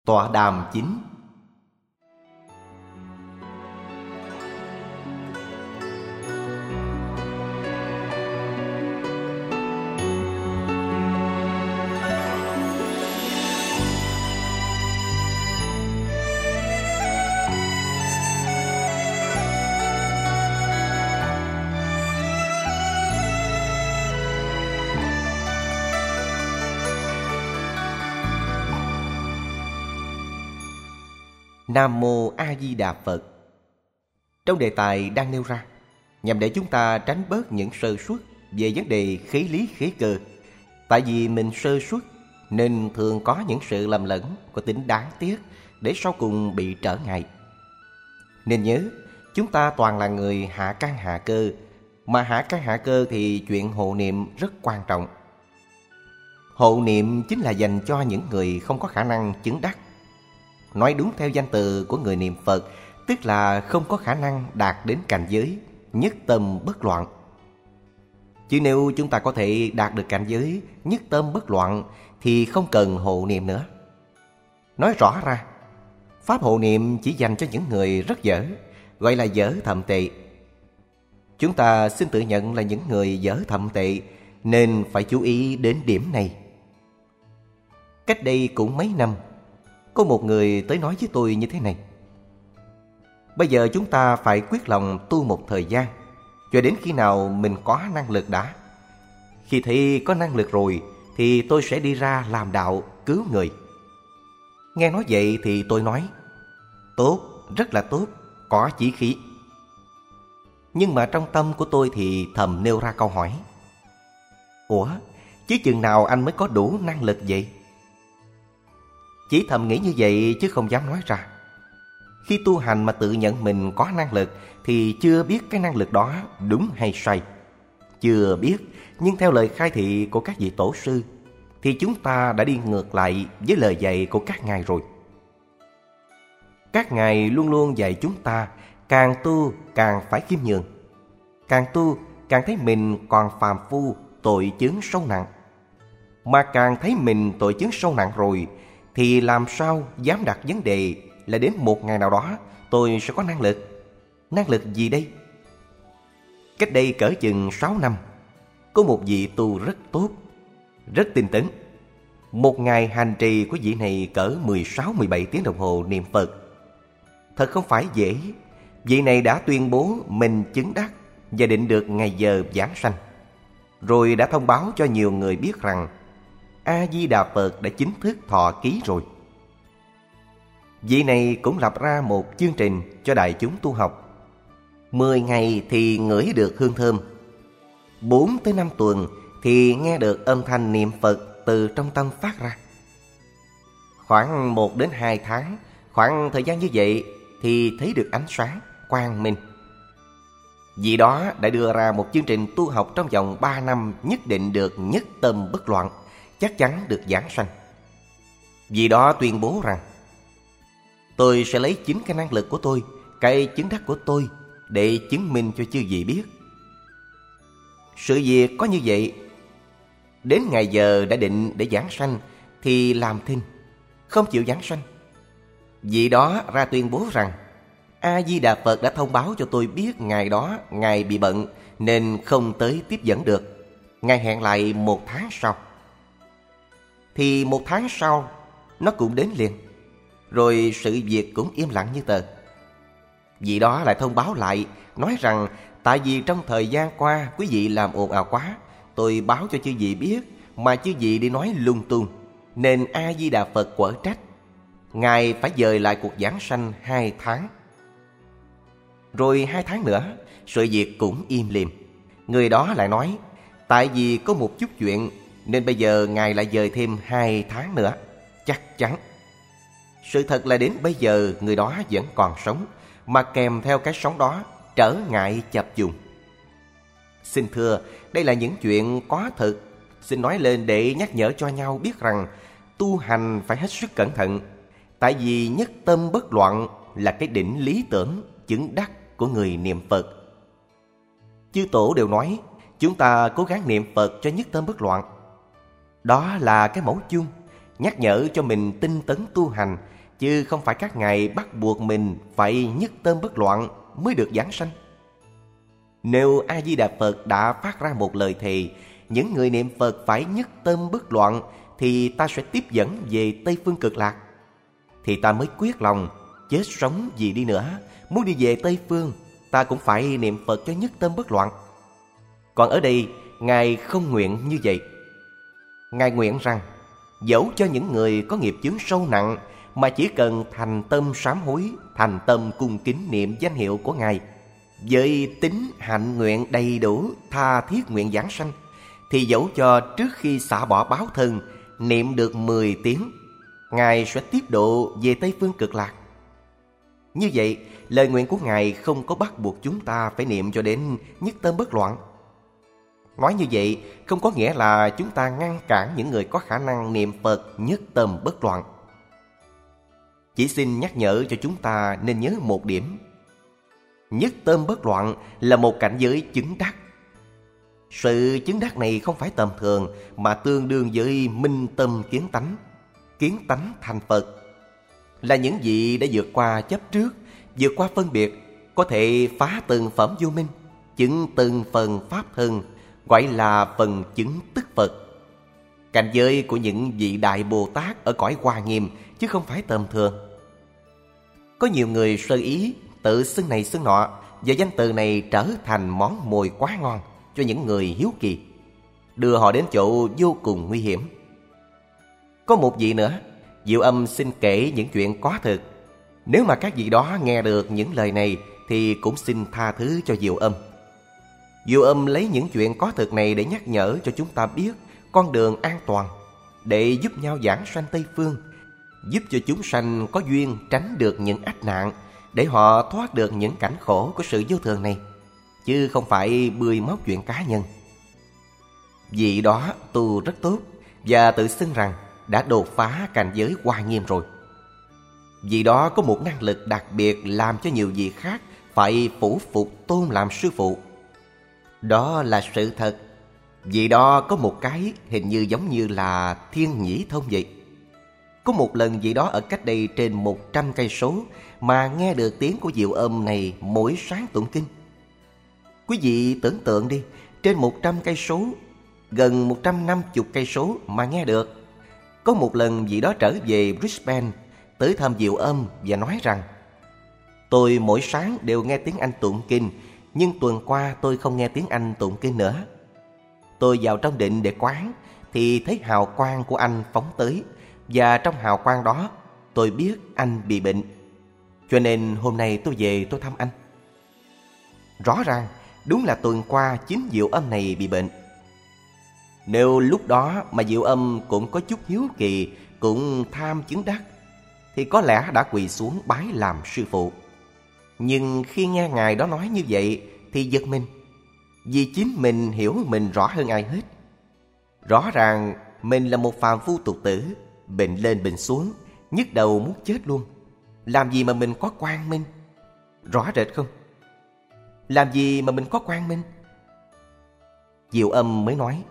Tọa đàm chính. Nam Mô A Di Đà Phật. Trong đề tài đang nêu ra, nhằm để chúng ta tránh bớt những sơ suất về vấn đề khế lý khế cơ. Tại vì mình sơ suất nên thường có những sự lầm lẫn có tính đáng tiếc để sau cùng bị trở ngại. Nên nhớ, chúng ta toàn là người hạ căn hạ cơ, mà hạ căn hạ cơ thì chuyện hộ niệm rất quan trọng. Hộ niệm chính là dành cho những người không có khả năng chứng đắc. Nói đúng theo danh từ của người niệm Phật, tức là không có khả năng đạt đến cảnh giới nhất tâm bất loạn. Chứ nếu chúng ta có thể đạt được cảnh giới nhất tâm bất loạn thì không cần hộ niệm nữa. Nói rõ ra, pháp hộ niệm chỉ dành cho những người rất dở, gọi là dở thậm tệ. Chúng ta xin tự nhận là những người dở thậm tệ, nên phải chú ý đến điểm này. Cách đây cũng mấy năm, có một người tới nói với tôi như thế này: bây giờ chúng ta phải quyết lòng tu một thời gian, cho đến khi nào mình có năng lực đã. Khi thấy có năng lực rồi thì tôi sẽ đi ra làm đạo cứu người. Nghe nói vậy thì tôi nói: tốt, rất là tốt, có chí khí. Nhưng mà trong tâm của tôi thì thầm nêu ra câu hỏi: ủa, chứ chừng nào anh mới có đủ năng lực vậy? Chỉ thầm nghĩ như vậy chứ không dám nói ra. Khi tu hành mà tự nhận mình có năng lực thì chưa biết cái năng lực đó đúng hay sai. Chưa biết, nhưng theo lời khai thị của các vị tổ sư thì chúng ta đã đi ngược lại với lời dạy của các ngài rồi. Các ngài luôn luôn dạy chúng ta càng tu càng phải khiêm nhường. Càng tu càng thấy mình còn phàm phu, tội chướng sâu nặng. Mà càng thấy mình tội chướng sâu nặng rồi thì làm sao dám đặt vấn đề là đến một ngày nào đó tôi sẽ có năng lực. Năng lực gì đây? Cách đây cỡ chừng 6 năm, có một vị tu rất tốt, rất tinh tấn. Một ngày hành trì của vị này cỡ 16-17 tiếng đồng hồ niệm Phật. Thật không phải dễ. Vị này đã tuyên bố mình chứng đắc và định được ngày giờ giảng sanh. Rồi đã thông báo cho nhiều người biết rằng A-di-đà Phật đã chính thức thọ ký rồi. Vị này cũng lập ra một chương trình cho đại chúng tu học. 10 ngày thì ngửi được hương thơm, 4 tới 5 tuần thì nghe được âm thanh niệm Phật từ trong tâm phát ra. Khoảng 1 đến 2 tháng, khoảng thời gian như vậy thì thấy được ánh sáng, quang minh. Vì đó đã đưa ra một chương trình tu học trong vòng 3 năm nhất định được nhất tâm bất loạn, chắc chắn được giảng sanh. Vì đó tuyên bố rằng tôi sẽ lấy chính cái năng lực của tôi, cái chứng đắc của tôi để chứng minh cho chư vị biết. Sự việc có như vậy. Đến ngày giờ đã định để giảng sanh thì làm thinh, không chịu giảng sanh. Vì đó ra tuyên bố rằng A-di-đà Phật đã thông báo cho tôi biết ngày đó Ngài bị bận nên không tới tiếp dẫn được. Ngài hẹn lại 1 tháng sau. Thì 1 tháng sau nó cũng đến liền. Rồi sự việc cũng im lặng như tờ. Vì đó lại thông báo lại, nói rằng tại vì trong thời gian qua quý vị làm ồn ào quá, tôi báo cho chư vị biết mà chư vị đi nói lung tung, nên A-di-đà Phật quở trách. Ngài phải dời lại cuộc giảng sanh 2 tháng. Rồi 2 tháng nữa, sự việc cũng im lìm. Người đó lại nói, tại vì có một chút chuyện nên bây giờ Ngài lại dời thêm 2 tháng nữa. Chắc chắn. Sự thật là đến bây giờ người đó vẫn còn sống, mà kèm theo cái sống đó trở ngại chập trùng. Xin thưa, đây là những chuyện có thực. Xin nói lên để nhắc nhở cho nhau biết rằng tu hành phải hết sức cẩn thận. Tại vì nhất tâm bất loạn là cái đỉnh lý tưởng chứng đắc của người niệm Phật. Chư tổ đều nói chúng ta cố gắng niệm Phật cho nhất tâm bất loạn. Đó là cái mẫu chung, nhắc nhở cho mình tinh tấn tu hành chứ không phải các ngài bắt buộc mình phải nhất tâm bất loạn mới được giảng sanh. Nếu A-di-đà Phật đã phát ra một lời thề, những người niệm Phật phải nhất tâm bất loạn thì ta sẽ tiếp dẫn về Tây Phương Cực Lạc, thì ta mới quyết lòng chết sống gì đi nữa, muốn đi về Tây Phương, ta cũng phải niệm Phật cho nhất tâm bất loạn. Còn ở đây, Ngài không nguyện như vậy. Ngài nguyện rằng, dẫu cho những người có nghiệp chướng sâu nặng mà chỉ cần thành tâm sám hối, thành tâm cung kính niệm danh hiệu của Ngài, với tín hạnh nguyện đầy đủ, tha thiết nguyện giảng sanh, thì dẫu cho trước khi xả bỏ báo thân, niệm được 10 tiếng, Ngài sẽ tiếp độ về Tây Phương Cực Lạc. Như vậy, lời nguyện của Ngài không có bắt buộc chúng ta phải niệm cho đến nhất tâm bất loạn. Nói như vậy không có nghĩa là chúng ta ngăn cản những người có khả năng niệm Phật nhất tâm bất loạn. Chỉ xin nhắc nhở cho chúng ta nên nhớ một điểm. Nhất tâm bất loạn là một cảnh giới chứng đắc. Sự chứng đắc này không phải tầm thường, mà tương đương với minh tâm kiến tánh thành Phật. Là những vị đã vượt qua chấp trước, vượt qua phân biệt, có thể phá từng phẩm vô minh, chứng từng phần pháp thân, gọi là phần chứng tức Phật. Cảnh giới của những vị Đại Bồ Tát ở cõi Hoa Nghiêm, chứ không phải tầm thường. Có nhiều người sơ ý, tự xưng này xưng nọ, và danh từ này trở thành món mồi quá ngon cho những người hiếu kỳ, đưa họ đến chỗ vô cùng nguy hiểm. Có một vị nữa, Diệu Âm xin kể những chuyện có thực. Nếu mà các vị đó nghe được những lời này thì cũng xin tha thứ cho Diệu Âm. Diệu Âm lấy những chuyện có thực này để nhắc nhở cho chúng ta biết con đường an toàn, để giúp nhau giảng sanh Tây Phương, giúp cho chúng sanh có duyên tránh được những ách nạn, để họ thoát được những cảnh khổ của sự vô thường này, chứ không phải bươi móc chuyện cá nhân. Vị đó tu rất tốt và tự xưng rằng đã đột phá cảnh giới Hoa Nghiêm rồi. Vị đó có một năng lực đặc biệt làm cho nhiều vị khác phải phủ phục tôn làm sư phụ. Đó là sự thật. Vị đó có một cái hình như giống như là thiên nhĩ thông vậy. Có một lần vị đó ở cách đây trên 100 cây số mà nghe được tiếng của Diệu Âm này mỗi sáng tụng kinh. Quý vị tưởng tượng đi, trên 100 cây số, gần 150 cây số mà nghe được. Có một lần vị đó trở về Brisbane, tới thăm Diệu Âm và nói rằng: tôi mỗi sáng đều nghe tiếng anh tụng kinh, nhưng tuần qua tôi không nghe tiếng anh tụng kinh nữa. Tôi vào trong định để quán thì thấy hào quang của anh phóng tới, và trong hào quang đó tôi biết anh bị bệnh. Cho nên hôm nay tôi về tôi thăm anh. Rõ ràng đúng là tuần qua chính Diệu Âm này bị bệnh. Nếu lúc đó mà Diệu Âm cũng có chút hiếu kỳ, cũng tham chứng đắc, thì có lẽ đã quỳ xuống bái làm sư phụ. Nhưng khi nghe ngài đó nói như vậy thì giật mình, vì chính mình hiểu mình rõ hơn ai hết. Rõ ràng mình là một phàm phu tục tử, bệnh lên bệnh xuống, nhức đầu muốn chết luôn. Làm gì mà mình có quang minh? Rõ rệt không? Làm gì mà mình có quang minh? Diệu Âm mới nói: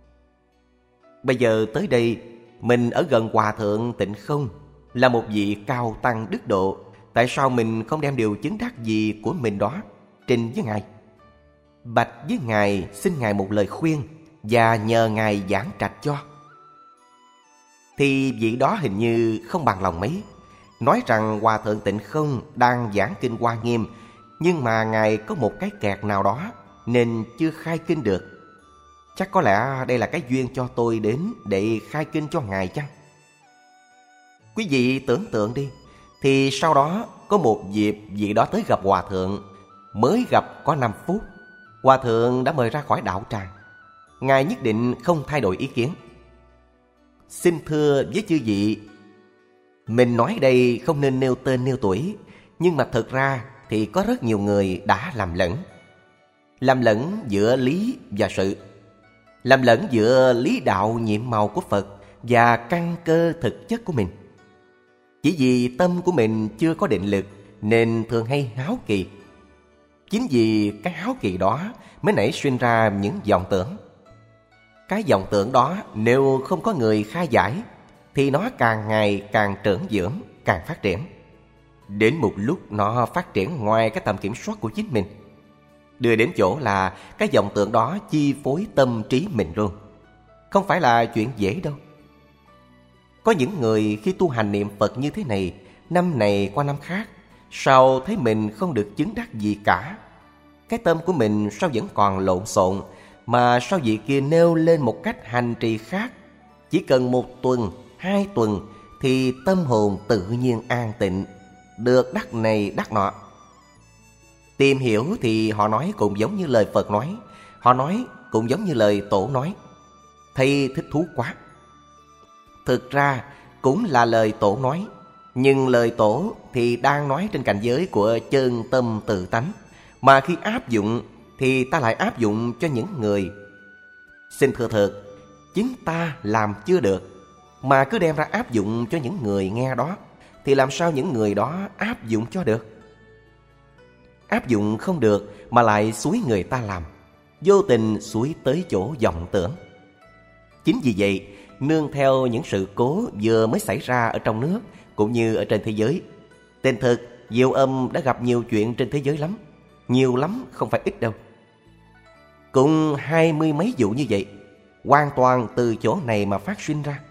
bây giờ tới đây, mình ở gần Hòa Thượng Tịnh Không, là một vị cao tăng đức độ. Tại sao mình không đem điều chứng đắc gì của mình đó trình với ngài? Bạch với ngài, xin ngài một lời khuyên và nhờ ngài giảng trạch cho. Thì vị đó hình như không bằng lòng mấy, nói rằng Hòa Thượng Tịnh Không đang giảng kinh Hoa Nghiêm, nhưng mà ngài có một cái kẹt nào đó nên chưa khai kinh được. Chắc có lẽ đây là cái duyên cho tôi đến để khai kinh cho ngài chăng? Quý vị tưởng tượng đi, thì sau đó có một dịp vị đó tới gặp Hòa Thượng. Mới gặp có 5 phút, Hòa Thượng đã mời ra khỏi đạo tràng. Ngài nhất định không thay đổi ý kiến. Xin thưa với chư vị, mình nói đây không nên nêu tên nêu tuổi, nhưng mà thực ra thì có rất nhiều người đã làm lẫn giữa lý và sự, làm lẫn giữa lý đạo nhiệm màu của Phật và căn cơ thực chất của mình. Chỉ vì tâm của mình chưa có định lực nên thường hay háo kỳ. Chính vì cái háo kỳ đó mới nảy sinh ra những vọng tưởng. Cái vọng tưởng đó nếu không có người khai giải thì nó càng ngày càng trưởng dưỡng, càng phát triển. Đến một lúc nó phát triển ngoài cái tầm kiểm soát của chính mình, đưa đến chỗ là cái vọng tưởng đó chi phối tâm trí mình luôn. Không phải là chuyện dễ đâu. Có những người khi tu hành niệm Phật như thế này, năm này qua năm khác, sao thấy mình không được chứng đắc gì cả? Cái tâm của mình sao vẫn còn lộn xộn, mà sao vị kia nêu lên một cách hành trì khác? Chỉ cần 1 tuần, 2 tuần thì tâm hồn tự nhiên an tịnh, được đắc này đắc nọ. Tìm hiểu thì họ nói cũng giống như lời Phật nói, họ nói cũng giống như lời Tổ nói. Thầy thích thú quá. Thực ra cũng là lời Tổ nói, nhưng lời Tổ thì đang nói trên cảnh giới của chân tâm tự tánh, mà khi áp dụng thì ta lại áp dụng cho những người. Xin thưa thật, chính ta làm chưa được mà cứ đem ra áp dụng cho những người nghe đó, thì làm sao những người đó áp dụng cho được? Áp dụng không được mà lại xúi người ta làm, vô tình xúi tới chỗ vọng tưởng. Chính vì vậy, nương theo những sự cố vừa mới xảy ra ở trong nước cũng như ở trên thế giới, tên thực Diệu Âm đã gặp nhiều chuyện trên thế giới lắm. Nhiều lắm, không phải ít đâu. Cũng 20 mấy vụ như vậy, hoàn toàn từ chỗ này mà phát sinh ra.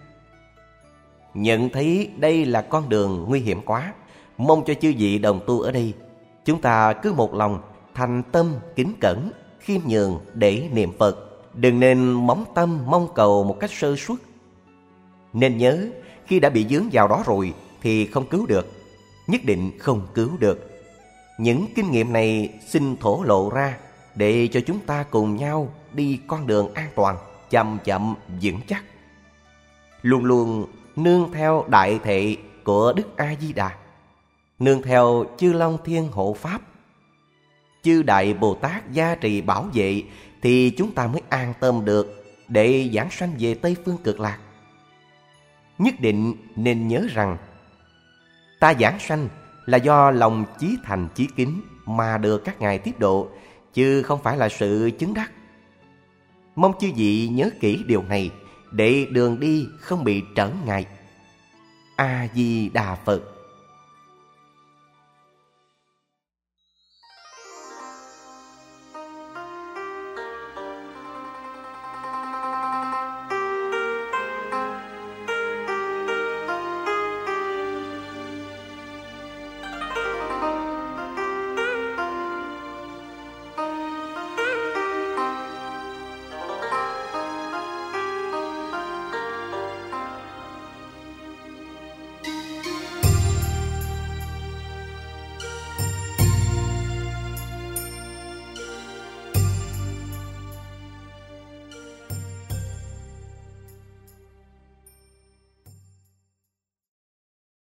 Nhận thấy đây là con đường nguy hiểm quá, mong cho chư vị đồng tu ở đây, chúng ta cứ một lòng thành tâm kính cẩn, khiêm nhường để niệm Phật, đừng nên móng tâm mong cầu một cách sơ suất. Nên nhớ, khi đã bị vướng vào đó rồi thì không cứu được, nhất định không cứu được. Những kinh nghiệm này xin thổ lộ ra để cho chúng ta cùng nhau đi con đường an toàn, chậm chậm vững chắc. Luôn luôn nương theo đại thệ của Đức A-di-đà, nương theo chư Long Thiên hộ Pháp, chư Đại Bồ Tát gia trì bảo vệ, thì chúng ta mới an tâm được để giảng sanh về Tây Phương Cực Lạc. Nhất định nên nhớ rằng ta giảng sanh là do lòng chí thành chí kính mà được các ngài tiếp độ, chứ không phải là sự chứng đắc. Mong chư vị nhớ kỹ điều này để đường đi không bị trở ngại. A Di Đà Phật.